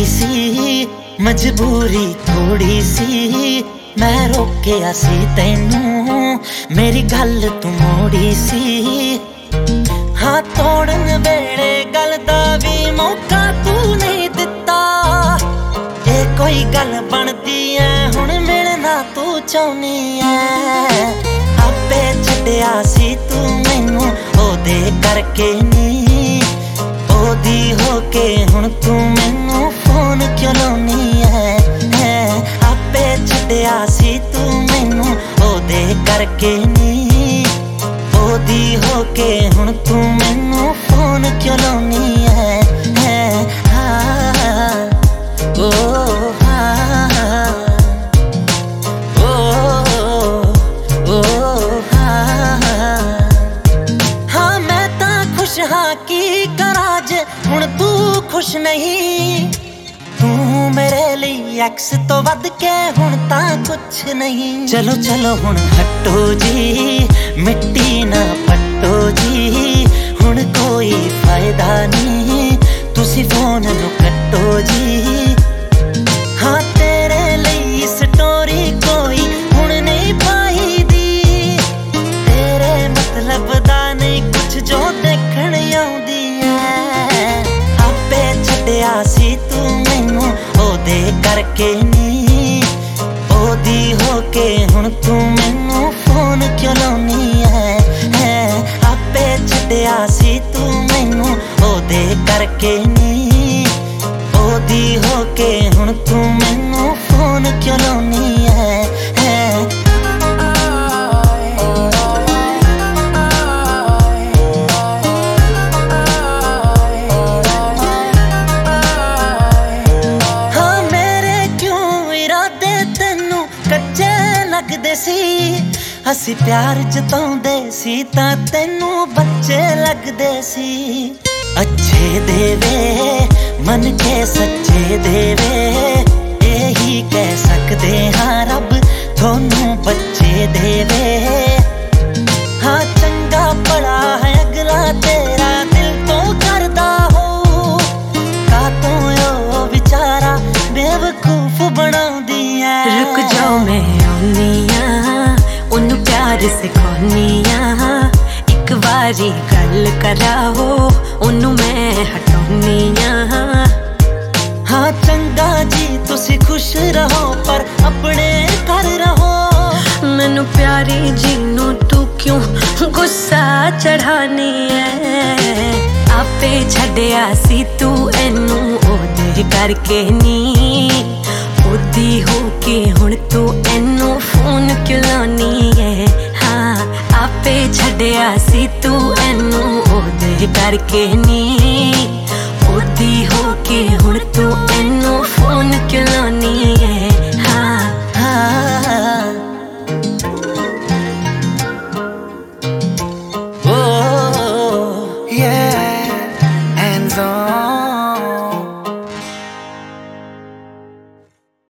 थोड़ी सी मजबूरी थोड़ी सी मैं रोकिया सी तैनू मेरी गल तू मोड़ी सी। हाँ तोड़न वेले गल दा भी मौका तू नहीं दिता। ये कोई गल बनदी है हुण मिलना तू चाहनी है। आपे छड्डिया सी तू मैनू ओदे करके नी, ओदी होके हुण तू मैनू फोन क्यों लाउनी है। आपे छड्डिया सी तू मैनू ओदे करके नी, ओदी होके हुण तू मैनू फोन क्यों लाउनी है। हाँ ओ हाँ ओ हाँ मैं तां खुश हाँ की करा जे हुण तू खुश नहीं। तू मेरे लिए एक्स तो वध के हुण तां कुछ नहीं। चलो चलो हुण हटो जी मिट्टी ना पट्टो जी, हुण कोई फायदा नहीं तुसी फोन नू कट्टो जी। हाँ तेरे लिए स्टोरी कोई हुण नहीं पाई दी, तेरे मतलब दा नहीं कुछ जो देखण आउंदी है। आपे छड्डिया सी तू मैनू ओदे करके नी, ओदी होके हुण तू मैनू फोन क्यों लाउनी है। आपे छड्डिया सी तू मैनू ओदे करके नी, ओदी होके हुण तू मैनू फोन क्यों लाउनी है। हाँ मेरे क्यों इरादे तेनू कच्चे लगदे सी, असी प्यार जताउंदे सी तां तेनू बच्चे लगदे सी। अच्छे देवे मन के सच्चे देवे, यही कह सकते हाँ रब थोनू बच्चे देवे। हाँ चंगा पड़ा है अगला तेरा दिल तो करदा हो, कातों ओ बेचारा बेवकूफ बनाउंदी है। रुक जाओ मैं आउनिया उन्नू प्यार सिखाउनिया, एक बारी गल कराओ उन्नू मैं हटाउनिया। हाँ चंगा जी तुसी खुश रहो पर अपने घर रहो। मैनू प्यारी जी नू तू क्यों गुस्सा चढ़ानी है। आपे छड्डिया सी तू एनू ओदे करके नी, ओदी होके हुण तू एनू फोन क्यों लाउनी है। हाँ आपे छड्डिया सी तू एनू ओदे करके नी, ओदी होके हुण तू एनू फोन क्यों लाउनी